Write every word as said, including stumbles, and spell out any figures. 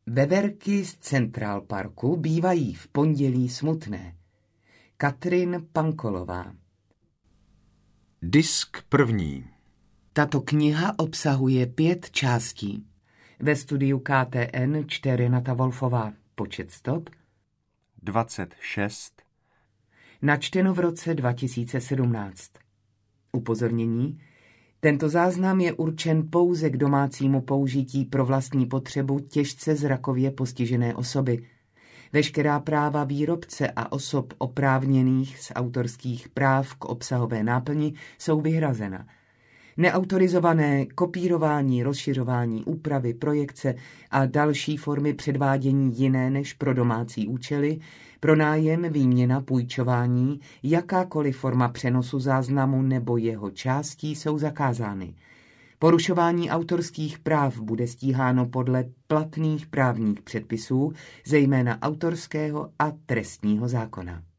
Veverky z Central Parku bývají v pondělí smutné. Katrin Pankolová. Disk první. Tato kniha obsahuje pět částí. Ve studiu K T N čte Renata Wolfová. Počet stop dvacet šest. Načteno v roce dva tisíce sedmnáct. Upozornění. Tento záznam je určen pouze k domácímu použití pro vlastní potřebu těžce zrakově postižené osoby. Veškerá práva výrobce a osob oprávněných z autorských práv k obsahové náplni jsou vyhrazena. Neautorizované kopírování, rozšiřování, úpravy, projekce a další formy předvádění jiné než pro domácí účely, pronájem, výměna, půjčování, jakákoliv forma přenosu záznamu nebo jeho částí jsou zakázány. Porušování autorských práv bude stíháno podle platných právních předpisů, zejména autorského a trestního zákona.